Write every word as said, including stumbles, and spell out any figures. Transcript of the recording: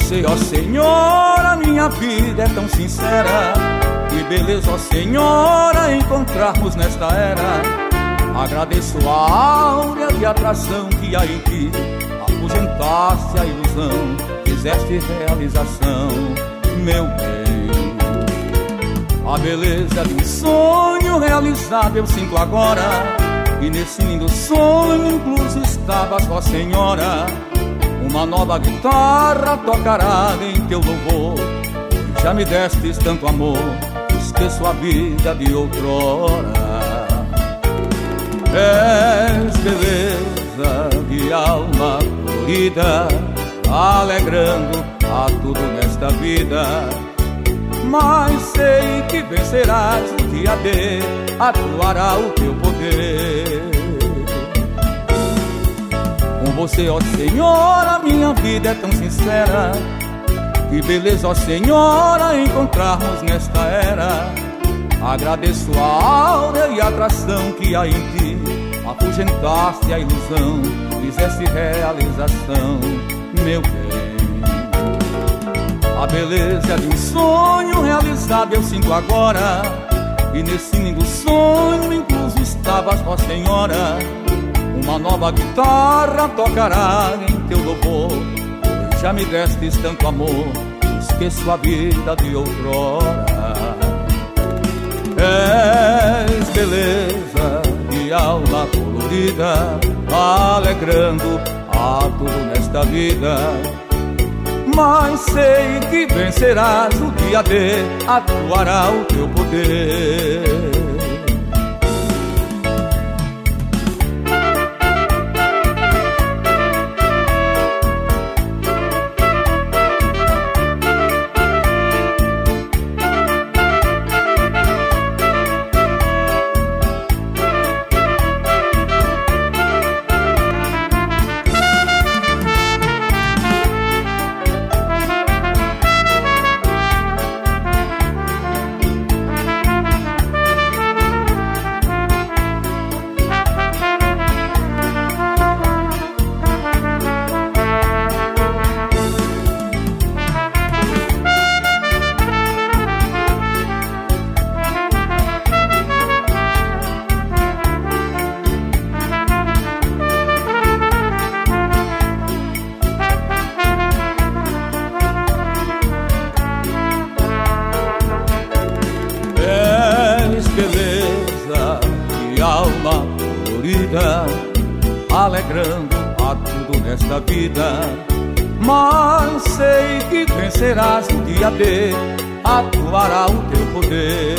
você, ó Senhora, minha vida é tão sincera. Que beleza, ó Senhora, encontrarmos nesta era. Agradeço a áurea de atração que há em ti. Afugentaste a ilusão, fizeste realização, meu bem. A beleza de um sonho realizado eu sinto agora. E nesse lindo sonho incluso estavas, ó Senhora. Uma nova guitarra tocará em teu louvor. Já me destes tanto amor, esqueço a vida de outrora. És beleza de alma florida, alegrando a tudo nesta vida. Mas sei que vencerás no dia D, atuará o teu poder. Com você, ó Senhora, minha vida é tão sincera. Que beleza, ó Senhora, encontrarmos nesta era. Agradeço a áurea e a atração que há em ti. Afugentaste a ilusão, fizeste realização, meu bem. A beleza de um sonho realizado eu sinto agora. E nesse lindo sonho incluso estavas, ó Senhora. Uma nova guitarra tocará em teu louvor. Já me destes tanto amor, esqueço a vida de outrora. És beleza de alma colorida, alegrando a tudo nesta vida. Mas sei que vencerás no dia D, atuará o teu poder. Alegrando a tudo nesta vida. Mas sei que vencerás no dia D, atuará o teu poder.